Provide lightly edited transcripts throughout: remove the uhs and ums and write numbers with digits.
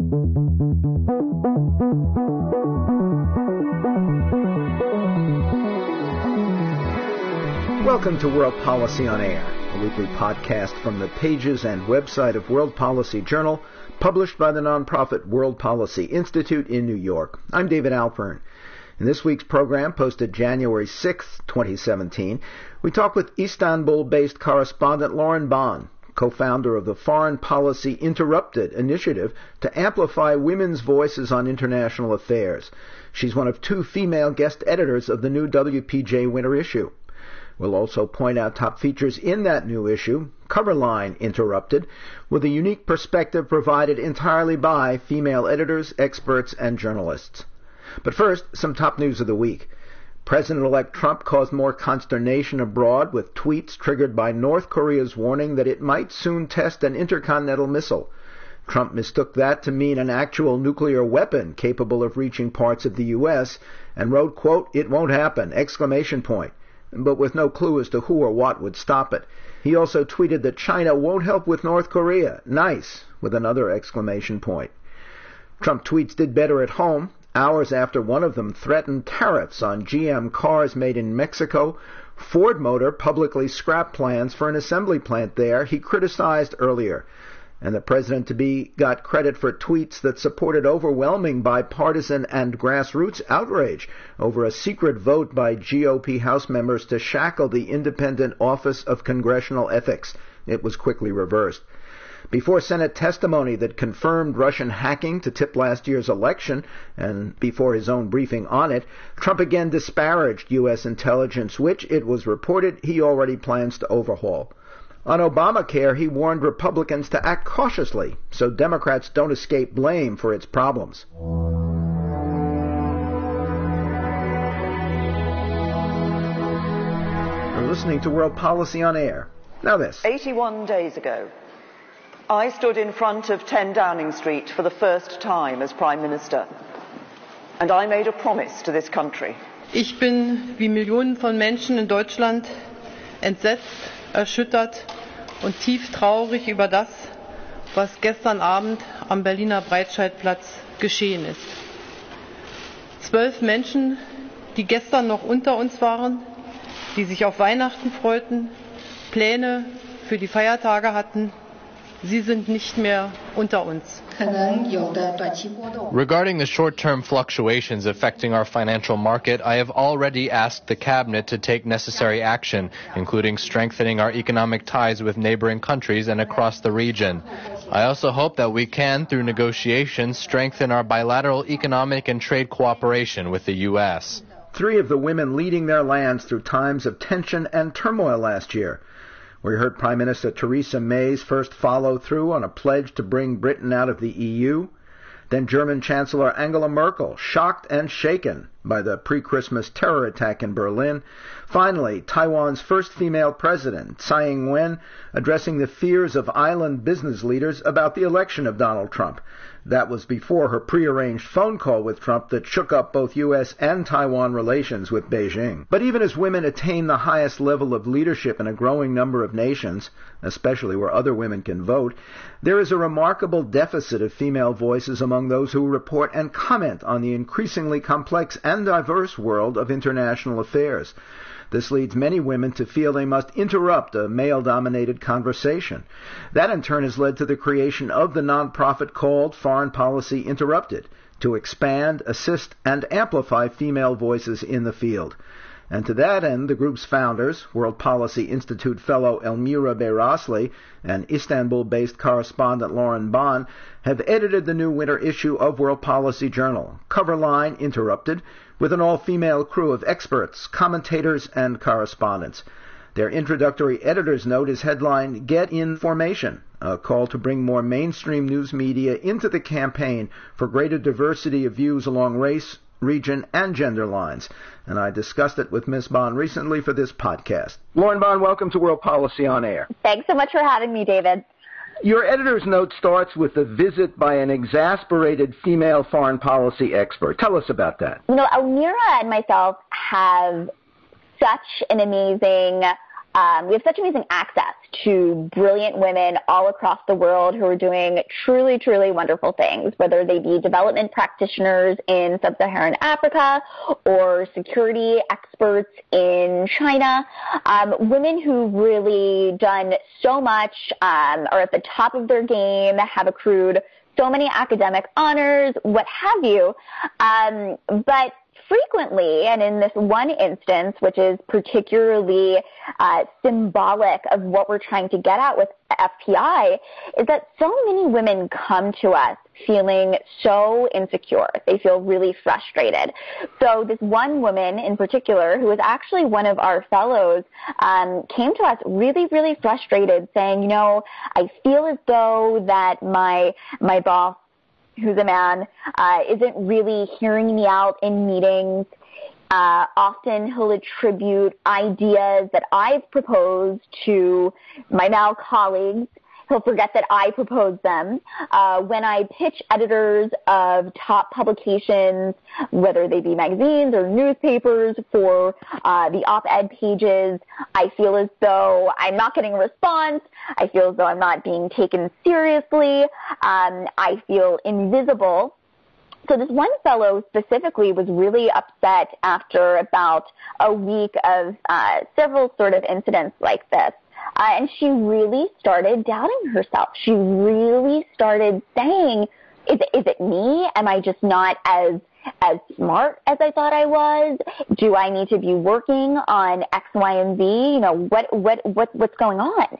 Welcome to World Policy on Air, a weekly podcast from the pages and website of World Policy Journal, published by the nonprofit World Policy Institute in New York. I'm David Alpern. In this week's program, posted January 6, 2017, we talk with Istanbul-based correspondent Lauren Bahn, co-founder of the Foreign Policy Interrupted initiative to amplify women's voices on international affairs. She's one of two female guest editors of the new WPJ winter issue. We'll also point out top features in that new issue, Cover Line Interrupted, with a unique perspective provided entirely by female editors, experts, and journalists. But first, some top news of the week. President-elect Trump caused more consternation abroad with tweets triggered by North Korea's warning that it might soon test an intercontinental missile. Trump mistook that to mean an actual nuclear weapon capable of reaching parts of the U.S. and wrote, quote, "It won't happen!" But with no clue as to who or what would stop it. He also tweeted that China won't help with North Korea. Nice, with another exclamation point. Trump tweets did better at home. Hours after one of them threatened tariffs on GM cars made in Mexico, Ford Motor publicly scrapped plans for an assembly plant there he criticized earlier. And the president-to-be got credit for tweets that supported overwhelming bipartisan and grassroots outrage over a secret vote by GOP House members to shackle the Independent Office of Congressional Ethics. It was quickly reversed. Before Senate testimony that confirmed Russian hacking to tip last year's election, and before his own briefing on it, Trump again disparaged U.S. intelligence, which, it was reported, he already plans to overhaul. On Obamacare, he warned Republicans to act cautiously so Democrats don't escape blame for its problems. You're listening to World Policy on Air. Now this. 81 days ago, I stood in front of 10 Downing Street for the first time as Prime Minister, and I made a promise to this country. Ich bin, wie Millionen von Menschen in Deutschland, entsetzt, erschüttert und tief traurig über das, was gestern Abend am Berliner Breitscheidplatz geschehen ist. 12 Menschen, die gestern noch unter uns waren, die sich auf Weihnachten freuten, Pläne für die Feiertage hatten, sie sind nicht mehr unter uns. Regarding the short-term fluctuations affecting our financial market, I have already asked the Cabinet to take necessary action, including strengthening our economic ties with neighboring countries and across the region. I also hope that we can, through negotiations, strengthen our bilateral economic and trade cooperation with the U.S. Three of the women leading their lands through times of tension and turmoil last year. We heard Prime Minister Theresa May's first follow-through on a pledge to bring Britain out of the EU. Then German Chancellor Angela Merkel, shocked and shaken by the pre-Christmas terror attack in Berlin. Finally, Taiwan's first female president, Tsai Ing-wen, addressing the fears of island business leaders about the election of Donald Trump. That was before her prearranged phone call with Trump that shook up both U.S. and Taiwan relations with Beijing. But even as women attain the highest level of leadership in a growing number of nations, especially where other women can vote, there is a remarkable deficit of female voices among those who report and comment on the increasingly complex and diverse world of international affairs. This leads many women to feel they must interrupt a male-dominated conversation. That in turn has led to the creation of the nonprofit called Foreign Policy Interrupted, to expand, assist, and amplify female voices in the field. And to that end, the group's founders, World Policy Institute fellow Elmira Beyrasli and Istanbul-based correspondent Lauren Bahn, have edited the new winter issue of World Policy Journal, Cover Line Interrupted, with an all-female crew of experts, commentators, and correspondents. Their introductory editor's note is headlined, Get in Formation, a call to bring more mainstream news media into the campaign for greater diversity of views along race, region, and gender lines. And I discussed it with Ms. Bahn recently for this podcast. Lauren Bahn, welcome to World Policy on Air. Thanks so much for having me, David. Your editor's note starts with a visit by an exasperated female foreign policy expert. Tell us about that. You know, Elmira and myself have such an amazing we have such amazing access to brilliant women all across the world who are doing truly, truly wonderful things, whether they be development practitioners in sub-Saharan Africa or security experts in China, women who've really done so much, are at the top of their game, have accrued so many academic honors, what have you. But frequently, and in this one instance, which is particularly symbolic of what we're trying to get at with FPI, is that so many women come to us feeling so insecure. They feel really frustrated. So this one woman in particular, who was actually one of our fellows, came to us really, really frustrated, saying, I feel as though that my boss, who's a man, isn't really hearing me out in meetings. Often he'll attribute ideas that I've proposed to my now colleagues. He'll forget that I proposed them. When I pitch editors of top publications, whether they be magazines or newspapers, for the op-ed pages, I feel as though I'm not getting a response. I feel as though I'm not being taken seriously. I feel invisible. So this one fellow specifically was really upset after about a week of several sort of incidents like this. And she really started doubting herself. She really started saying, is it me? Am I just not as smart as I thought I was? Do I need to be working on X, Y, and Z? What's going on?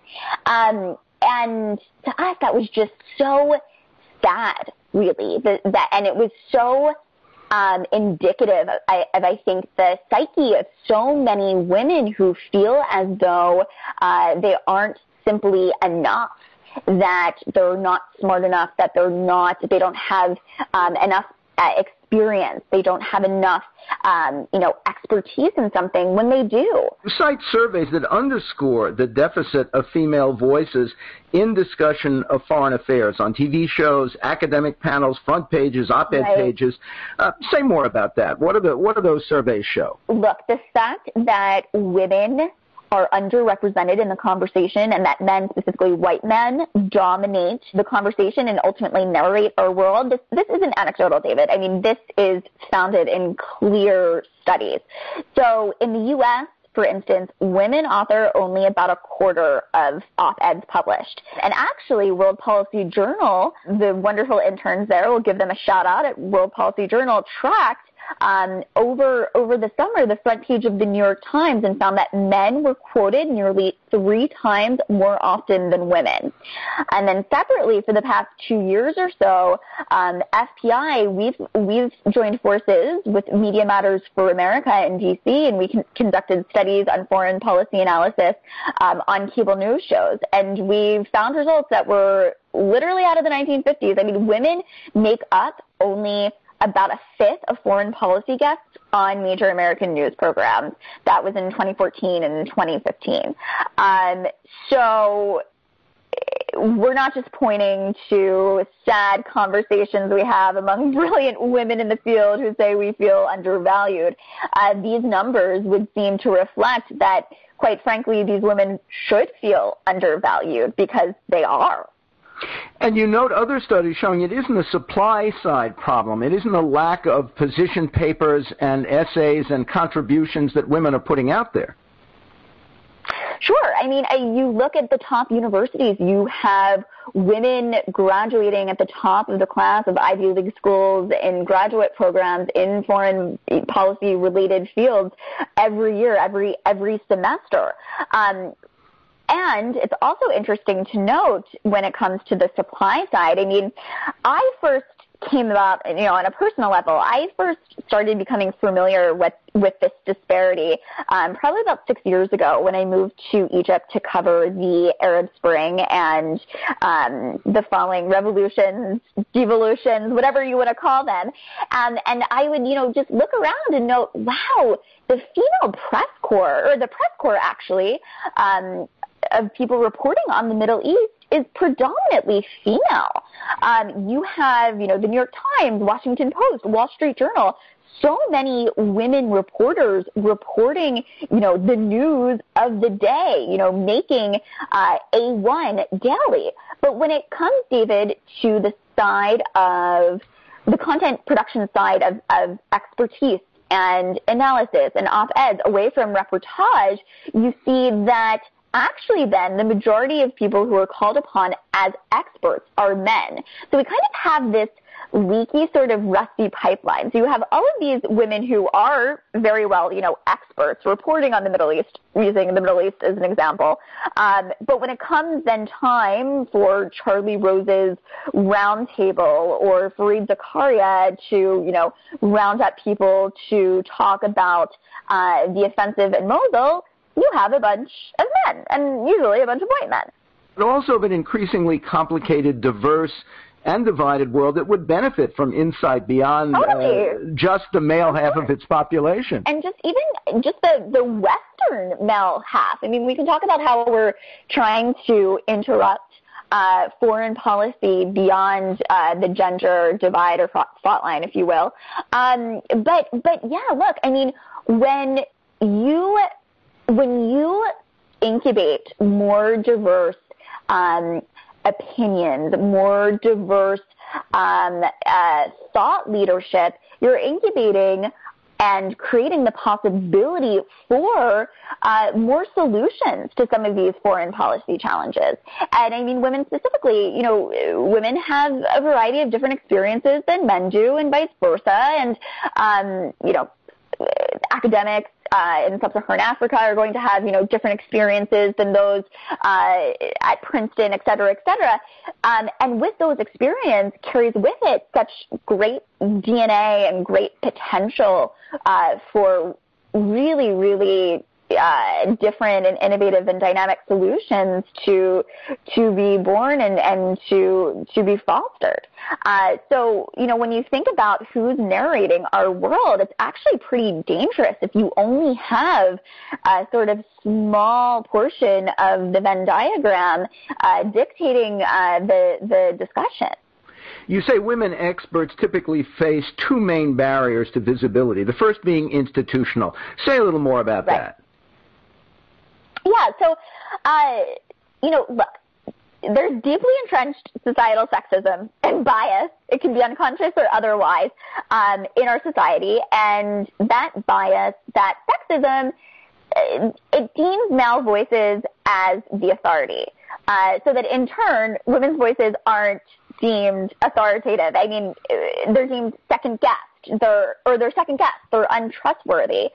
And to us, that was just so sad, really. And it was so indicative of, I think, the psyche of so many women who feel as though they aren't simply enough, that they're not smart enough, that they don't have enough experience, they don't have enough, expertise in something when they do. You cite surveys that underscore the deficit of female voices in discussion of foreign affairs on TV shows, academic panels, front pages, op-ed pages. Say more about that. What do those surveys show? Look, the fact that women are underrepresented in the conversation and that men, specifically white men, dominate the conversation and ultimately narrate our world. This isn't anecdotal, David. I mean, this is founded in clear studies. So in the U.S., for instance, women author only about a quarter of op-eds published. And actually, World Policy Journal, the wonderful interns there, we'll give them a shout out at World Policy Journal, tracked over the summer the front page of the New York Times and found that men were quoted nearly 3 times more often than women. And then separately, for the past 2 years or so, FPI, we've joined forces with Media Matters for America in D.C., and we conducted studies on foreign policy analysis on cable news shows. And we found results that were literally out of the 1950s. I mean, women make up only about a fifth of foreign policy guests on major American news programs. That was in 2014 and 2015. So we're not just pointing to sad conversations we have among brilliant women in the field who say we feel undervalued. These numbers would seem to reflect that, quite frankly, these women should feel undervalued because they are. And you note other studies showing it isn't a supply side problem. It isn't a lack of position papers and essays and contributions that women are putting out there. Sure. I mean, you look at the top universities, you have women graduating at the top of the class of Ivy League schools in graduate programs in foreign policy related fields every year, every semester. And it's also interesting to note when it comes to the supply side. I mean, I first came about, on a personal level, I first started becoming familiar with this disparity probably about 6 years ago when I moved to Egypt to cover the Arab Spring and the following revolutions, devolutions, whatever you want to call them. And I would, just look around and note, wow, the female press corps, or the press corps actually, of people reporting on the Middle East is predominantly female. You have, the New York Times, Washington Post, Wall Street Journal, so many women reporters reporting, the news of the day, making A1 daily. But when it comes, David, to the side of the content production side of expertise and analysis and op-eds away from reportage, you see that actually then the majority of people who are called upon as experts are men. So we kind of have this leaky sort of rusty pipeline. So you have all of these women who are very well, experts reporting on the Middle East, using the Middle East as an example. But when it comes then time for Charlie Rose's roundtable or Fareed Zakaria to, round up people to talk about the offensive in Mosul, you have a bunch of men, and usually a bunch of white men. But also an increasingly complicated, diverse, and divided world that would benefit from insight beyond just the male half of its population. And just the Western male half. I mean, we can talk about how we're trying to interrupt foreign policy beyond the gender divide or fault line, if you will. But yeah, look, I mean, when you incubate more diverse opinions, more diverse thought leadership, you're incubating and creating the possibility for more solutions to some of these foreign policy challenges. And I mean, women specifically, women have a variety of different experiences than men do, and vice versa. And, academics in sub-Saharan Africa are going to have, different experiences than those at Princeton, et cetera, et cetera. And with those experiences carries with it such great DNA and great potential for really, really different and innovative and dynamic solutions to be born and to be fostered. So, when you think about who's narrating our world, it's actually pretty dangerous if you only have a sort of small portion of the Venn diagram dictating the discussion. You say women experts typically face two main barriers to visibility, the first being institutional. Say a little more about that. Yeah, so, look, there's deeply entrenched societal sexism and bias. It can be unconscious or otherwise in our society, and that bias, that sexism, it deems male voices as the authority, so that in turn, women's voices aren't deemed authoritative. I mean, they're deemed second-guessed. They're second-guessed. They're untrustworthy.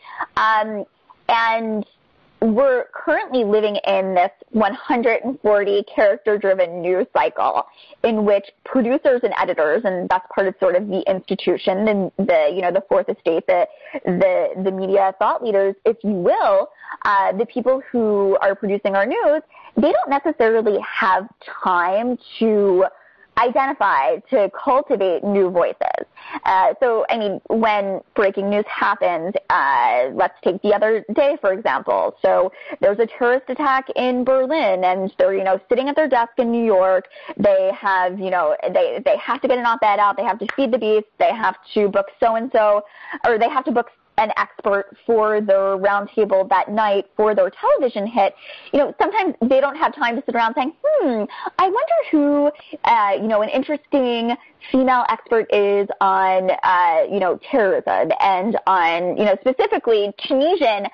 And we're currently living in this 140 character-driven news cycle in which producers and editors, and that's part of sort of the institution, the fourth estate, the media thought leaders, if you will, the people who are producing our news, they don't necessarily have time to identify, to cultivate new voices. So, I mean, when breaking news happens, let's take the other day, for example. So there's a terrorist attack in Berlin, and they're, sitting at their desk in New York. They have, they have to get an op-ed out. They have to feed the beast. They have to book so-and-so, or they have to book an expert for their roundtable that night for their television hit. Sometimes they don't have time to sit around saying, I wonder who, an interesting female expert is on, terrorism and on, specifically Tunisian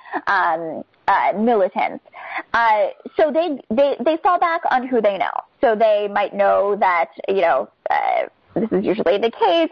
militants. So they fall back on who they know. So they might know that, this is usually the case,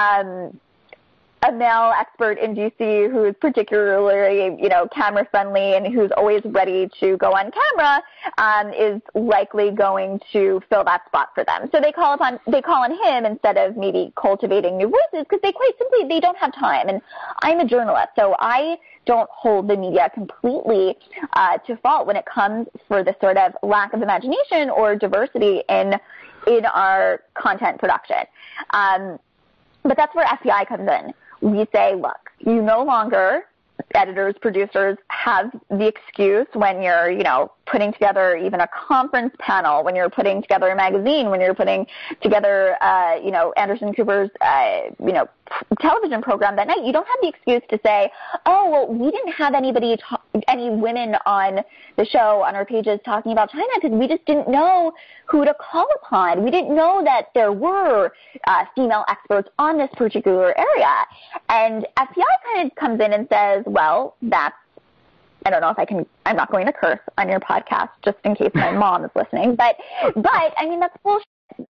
a male expert in D.C. who is particularly, camera friendly and who's always ready to go on camera, is likely going to fill that spot for them. So they call on him instead of maybe cultivating new voices, because they don't have time. And I'm a journalist, so I don't hold the media completely to fault when it comes for the sort of lack of imagination or diversity in our content production. But that's where FPI comes in. We say, look, you no longer, editors, producers, have the excuse when you're, putting together even a conference panel, when you're putting together a magazine, when you're putting together, Anderson Cooper's, television program that night, you don't have the excuse to say, oh, well, we didn't have any women on the show, on our pages, talking about China because we just didn't know who to call upon. We didn't know that there were female experts on this particular area. And FPI kind of comes in and says, well, I don't know if I'm not going to curse on your podcast just in case my mom is listening, but I mean, that's bullshit.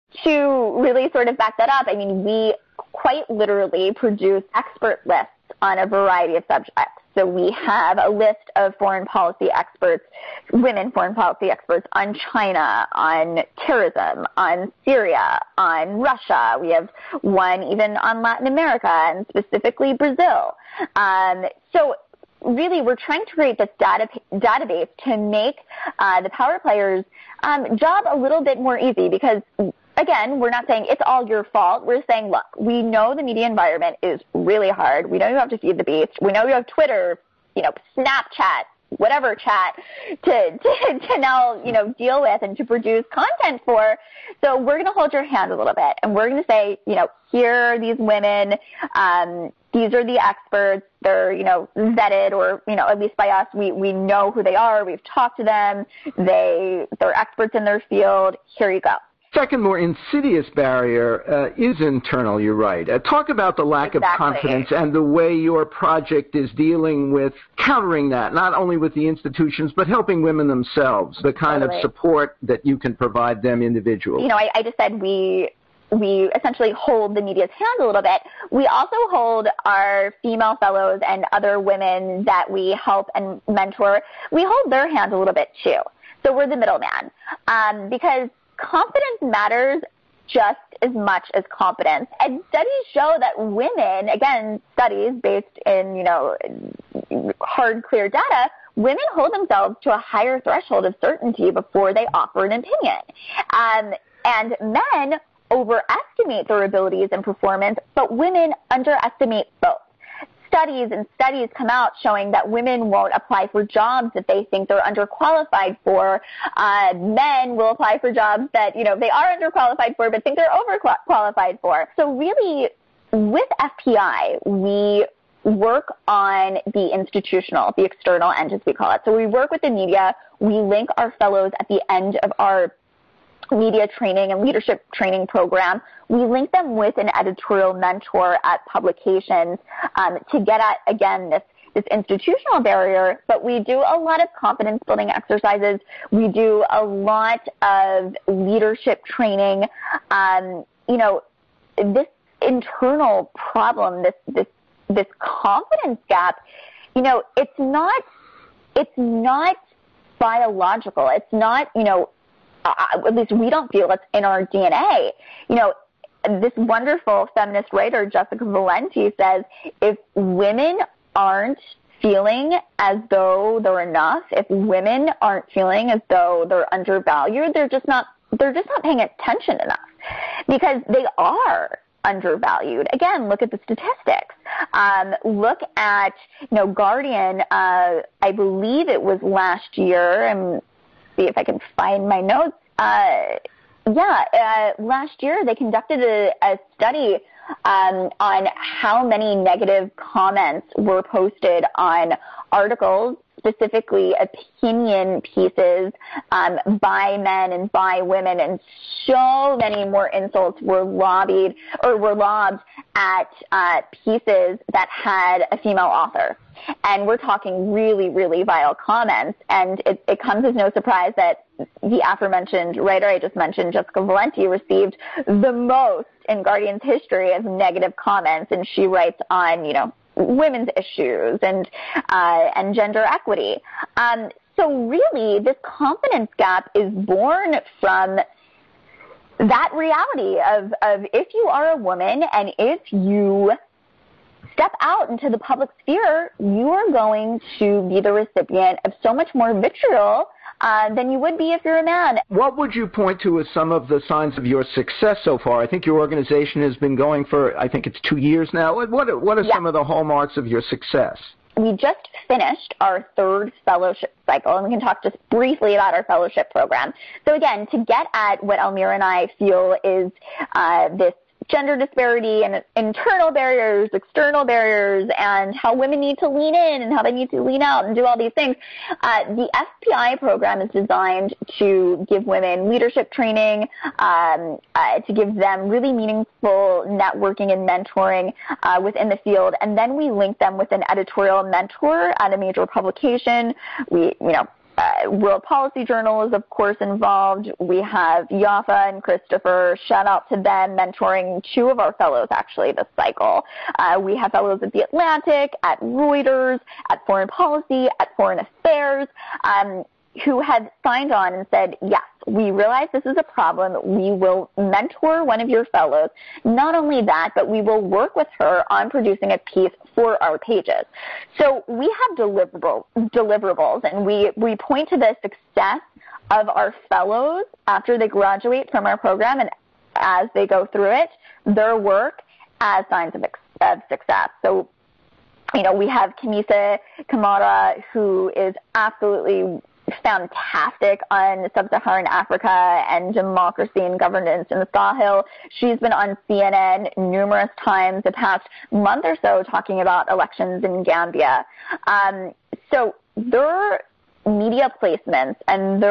To really sort of back that up, I mean, we quite literally produce expert lists on a variety of subjects. So we have a list of foreign policy experts, women foreign policy experts on China, on terrorism, on Syria, on Russia. We have one even on Latin America and specifically Brazil. So really, we're trying to create this database to make the power players' job a little bit more easy because, again, we're not saying it's all your fault. We're saying, look, we know the media environment is really hard. We know you have to feed the beast. We know you have Twitter, Snapchat, whatever chat to now, deal with and to produce content for. So we're going to hold your hand a little bit and we're going to say, here are these women, these are the experts. They're, vetted or, at least by us, we know who they are. We've talked to them. They're experts in their field. Here you go. Second, more insidious barrier is internal, you're right. Talk about the lack of confidence and the way your project is dealing with countering that, not only with the institutions, but helping women themselves, the kind of support that you can provide them individually. I just said we essentially hold the media's hand a little bit. We also hold our female fellows and other women that we help and mentor, we hold their hand a little bit too. So we're the middleman because confidence matters just as much as competence. And studies show that women, again, studies based in, hard, clear data, women hold themselves to a higher threshold of certainty before they offer an opinion. And men overestimate their abilities and performance, but women underestimate both. Studies come out showing that women won't apply for jobs that they think they're underqualified for. Men will apply for jobs that, they are underqualified for, but think they're overqualified for. So really, with FPI, we work on the external end, as we call it. So we work with the media. We link our fellows at the end of our media training and leadership training program. We link them with an editorial mentor at publications to get at, again, this institutional barrier, but we do a lot of confidence building exercises. We do a lot of leadership training. This internal problem, this confidence gap, it's not biological. It's not, at least we don't feel it's in our DNA. This wonderful feminist writer, Jessica Valenti, says if women aren't feeling as though they're enough, if women aren't feeling as though they're undervalued, they're just not paying attention enough because they are undervalued. Again, look at the statistics. Look at, Guardian, I believe it was last year, and see if I can find my notes. Last year they conducted a study on how many negative comments were posted on articles, specifically opinion pieces by men and by women, and so many more insults were lobbed at pieces that had a female author. And we're talking really, really vile comments, and it comes as no surprise that the aforementioned writer I just mentioned, Jessica Valenti, received the most in Guardian's history of negative comments, and she writes on, women's issues and gender equity. So really, this confidence gap is born from that reality of if you are a woman and if you step out into the public sphere, you are going to be the recipient of so much more vitriol than you would be if you're a man. What would you point to as some of the signs of your success so far? I think your organization has been going for, I think it's 2 years now. What are some of the hallmarks of your success? we just finished our third fellowship cycle, and we can talk just briefly about our fellowship program. So again, to get at what Almira and I feel is this gender disparity and internal barriers, external barriers, and how women need to lean in and how they need to lean out and do all these things. The FPI program is designed to give women leadership training, to give them really meaningful networking and mentoring within the field, and then we link them with an editorial mentor at a major publication. World Policy Journal is, of course, involved. We have Yafa and Christopher, shout out to them, mentoring two of our fellows, actually, this cycle. We have fellows at The Atlantic, at Reuters, at Foreign Policy, at Foreign Affairs, who have signed on and said, yes, we realize this is a problem. We will mentor one of your fellows. Not only that, but we will work with her on producing a piece for our pages. So we have deliverables, and we point to the success of our fellows after they graduate from our program and as they go through it, their work as signs of success. So, we have Kamisa Kamara, who is absolutely fantastic on sub-Saharan Africa and democracy and governance in the Sahel. She's been on CNN numerous times the past month or so talking about elections in Gambia. So their media placements and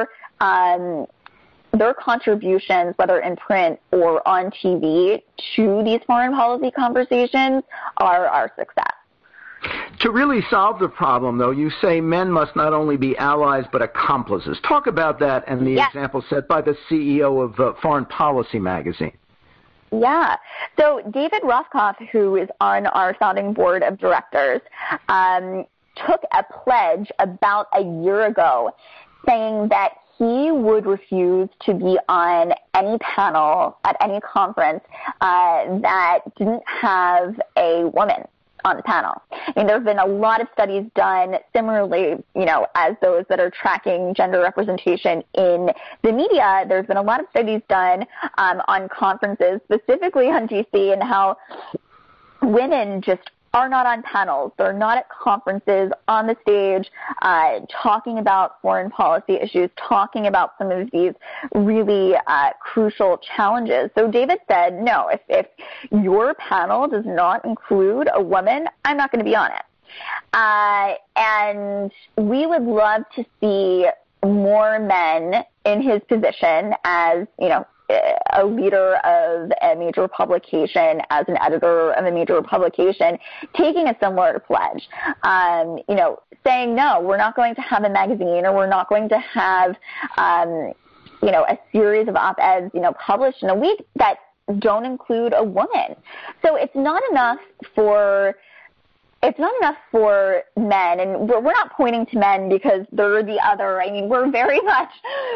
their contributions, whether in print or on TV, to these foreign policy conversations are our success. To really solve the problem, though, you say men must not only be allies but accomplices. Talk about that and the example set by the CEO of Foreign Policy magazine. Yeah. So David Rothkopf, who is on our founding board of directors, took a pledge about a year ago saying that he would refuse to be on any panel at any conference that didn't have a woman on the panel. There have been a lot of studies done similarly, as those that are tracking gender representation in the media. There's been a lot of studies done on conferences, specifically on DC, and how women just are not on panels. They're not at conferences on the stage talking about foreign policy issues, talking about some of these really crucial challenges. So David said, no, if your panel does not include a woman, I'm not going to be on it. And we would love to see more men in his position as, a leader of a major publication, as an editor of a major publication, taking a similar pledge, saying, no, we're not going to have a magazine, or we're not going to have, a series of op-eds, published in a week that don't include a woman. So it's not enough for men, and we're not pointing to men because they're the other. We're very much,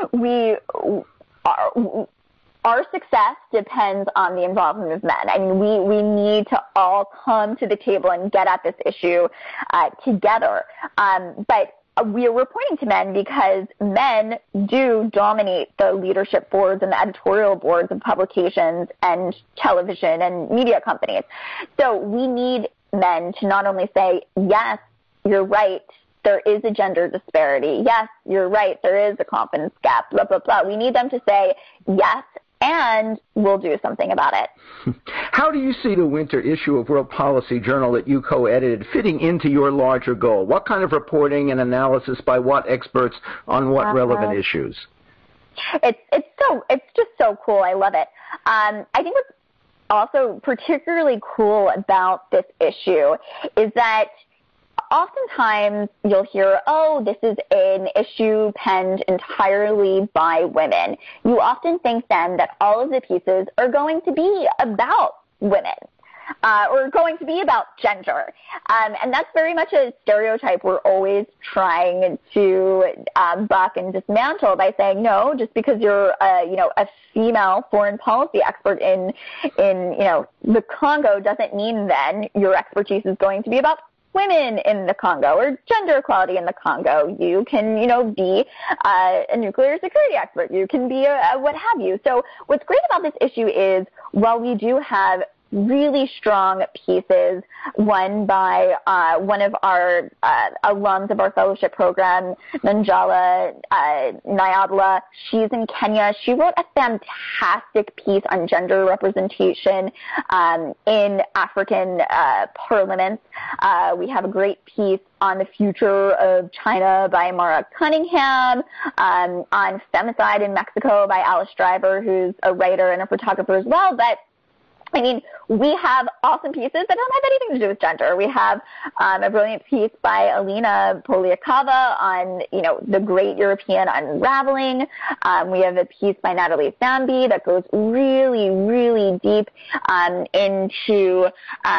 our success depends on the involvement of men. We need to all come to the table and get at this issue together. But we're pointing to men because men do dominate the leadership boards and the editorial boards of publications and television and media companies. So we need men to not only say, yes, you're right, there is a gender disparity. Yes, you're right, there is a confidence gap, blah, blah, blah. We need them to say, yes, and we'll do something about it. How do you see the winter issue of World Policy Journal that you co-edited fitting into your larger goal? What kind of reporting and analysis by what experts on what relevant issues? It's just so cool. I love it. I think what's also particularly cool about this issue is that oftentimes you'll hear, oh, this is an issue penned entirely by women. You often think then that all of the pieces are going to be about women or going to be about gender. And that's very much a stereotype we're always trying to buck and dismantle by saying, no, just because you're a female foreign policy expert in the Congo doesn't mean then your expertise is going to be about women in the Congo or gender equality in the Congo. You can, be a nuclear security expert. You can be a what have you. So what's great about this issue is while we do have really strong pieces, one by one of our alums of our fellowship program, Nanjala Nyadla. She's in Kenya. She wrote a fantastic piece on gender representation in African parliaments. We have a great piece on the future of China by Mara Cunningham, on femicide in Mexico by Alice Driver, who's a writer and a photographer as well. But I mean, we have awesome pieces that don't have anything to do with gender. We have a brilliant piece by Alina Poliakova on, the great European unraveling. We have a piece by Natalie Zambi that goes really, really deep into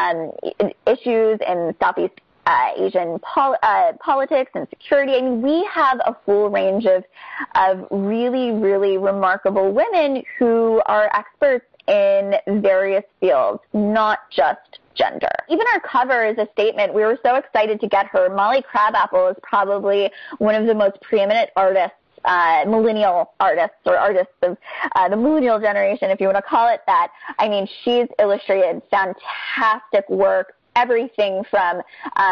issues in Southeast Asian politics and security. I mean, we have a full range of really, really remarkable women who are experts in various fields, not just gender. Even our cover is a statement. We were so excited to get her. Molly Crabapple is probably one of the most preeminent artists, millennial artists, or artists of the millennial generation, if you want to call it that. I mean, she's illustrated fantastic work, everything from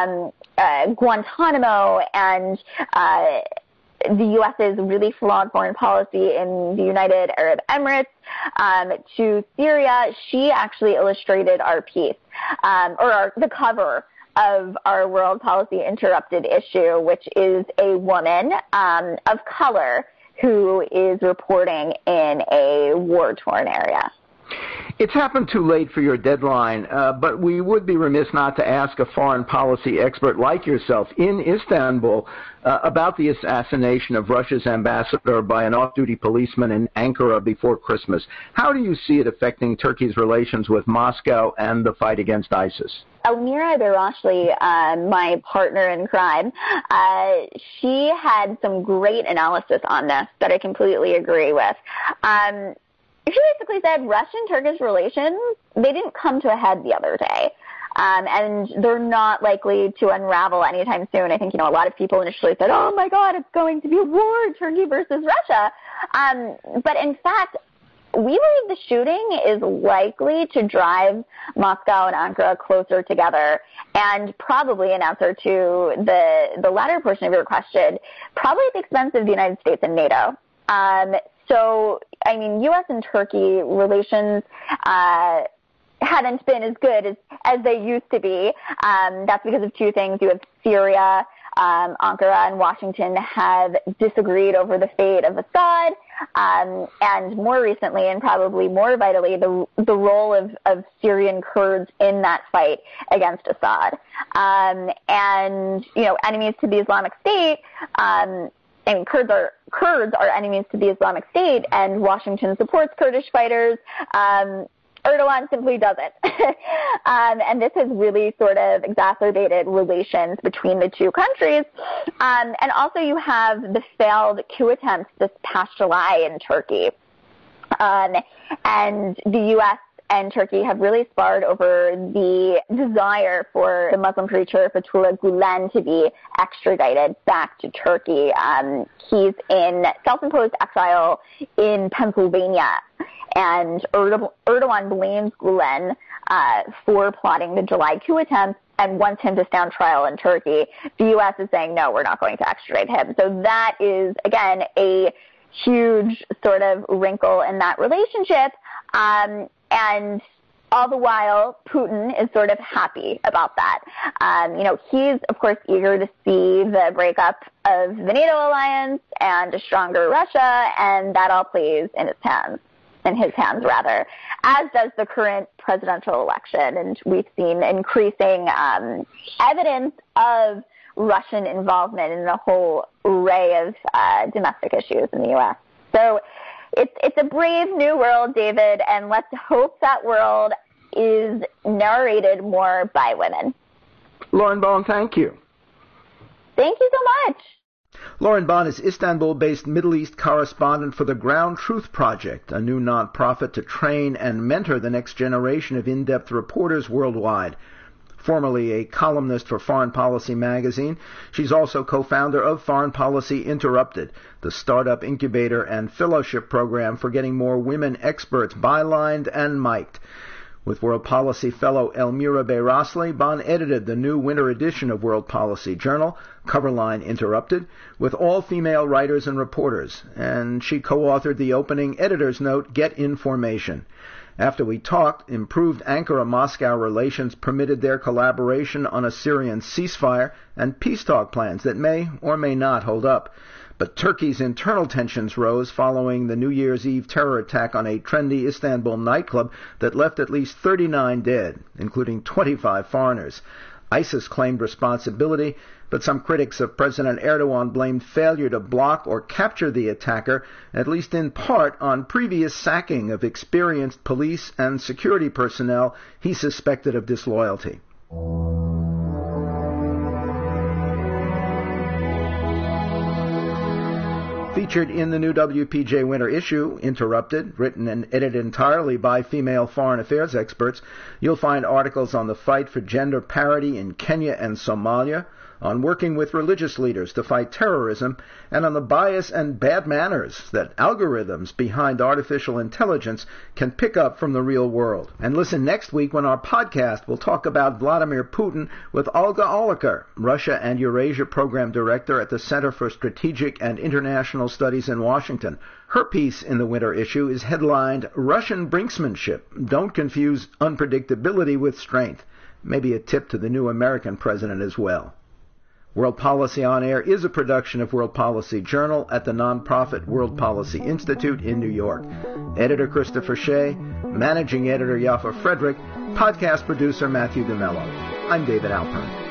Guantanamo and the U.S.'s really flawed foreign policy in the United Arab Emirates to Syria. She actually illustrated our piece, the cover of our World Policy Interrupted issue, which is a woman of color who is reporting in a war-torn area. It's happened too late for your deadline, but we would be remiss not to ask a foreign policy expert like yourself in Istanbul about the assassination of Russia's ambassador by an off-duty policeman in Ankara before Christmas. How do you see it affecting Turkey's relations with Moscow and the fight against ISIS? Elmira Berashli, my partner in crime, she had some great analysis on this that I completely agree with. She basically said Russian-Turkish relations, they didn't come to a head the other day. And they're not likely to unravel anytime soon. I think, a lot of people initially said, oh my God, it's going to be a war, Turkey versus Russia. But in fact, we believe the shooting is likely to drive Moscow and Ankara closer together, and probably, in answer to the latter portion of your question, probably at the expense of the United States and NATO. So, I mean, U.S. and Turkey relations haven't been as good as they used to be. That's because of two things. You have Syria. Ankara and Washington have disagreed over the fate of Assad, and more recently, and probably more vitally, the role of Syrian Kurds in that fight against Assad. And, enemies to the Islamic State, Kurds are enemies to the Islamic State, and Washington supports Kurdish fighters. Erdogan simply doesn't. And this has really sort of exacerbated relations between the two countries. And also you have the failed coup attempts this past July in Turkey. And the U.S. and Turkey have really sparred over the desire for the Muslim preacher Fethullah Gulen to be extradited back to Turkey. He's in self-imposed exile in Pennsylvania, and Erdogan blames Gulen for plotting the July coup attempt and wants him to stand trial in Turkey. The U.S. is saying, no, we're not going to extradite him. So that is, again, a huge sort of wrinkle in that relationship. And all the while, Putin is sort of happy about that. He's, of course, eager to see the breakup of the NATO alliance and a stronger Russia, and that all plays in his hands, as does the current presidential election. And we've seen increasing evidence of Russian involvement in a whole array of domestic issues in the U.S. So it's a brave new world, David, and let's hope that world is narrated more by women. Lauren Bond, thank you. Thank you so much. Lauren Bond is Istanbul-based Middle East correspondent for the Ground Truth Project, a new nonprofit to train and mentor the next generation of in-depth reporters worldwide. Formerly a columnist for Foreign Policy magazine, she's also co-founder of Foreign Policy Interrupted, the startup incubator and fellowship program for getting more women experts bylined and mic'd. With World Policy fellow Elmira Bey-Rossley, Bonn edited the new winter edition of World Policy Journal, Coverline Interrupted, with all-female writers and reporters, and she co-authored the opening editor's note, Get Information. After we talked, improved Ankara-Moscow relations permitted their collaboration on a Syrian ceasefire and peace talk plans that may or may not hold up. But Turkey's internal tensions rose following the New Year's Eve terror attack on a trendy Istanbul nightclub that left at least 39 dead, including 25 foreigners. ISIS claimed responsibility, but some critics of President Erdogan blamed failure to block or capture the attacker, at least in part, on previous sacking of experienced police and security personnel he suspected of disloyalty. Featured in the new WPJ winter issue, Interrupted, written and edited entirely by female foreign affairs experts, you'll find articles on the fight for gender parity in Kenya and Somalia, on working with religious leaders to fight terrorism, and on the bias and bad manners that algorithms behind artificial intelligence can pick up from the real world. And listen next week when our podcast will talk about Vladimir Putin with Olga Oliker, Russia and Eurasia Program Director at the Center for Strategic and International Studies in Washington. Her piece in the winter issue is headlined, Russian Brinksmanship. Don't confuse unpredictability with strength. Maybe a tip to the new American president as well. World Policy On Air is a production of World Policy Journal at the nonprofit World Policy Institute in New York. Editor Christopher Shea, Managing Editor Yaffa Frederick, podcast producer Matthew DeMello. I'm David Alpern.